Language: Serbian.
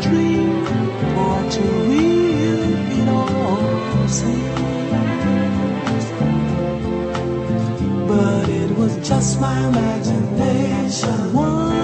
dream, for to real it all seems. But it was just my imagination.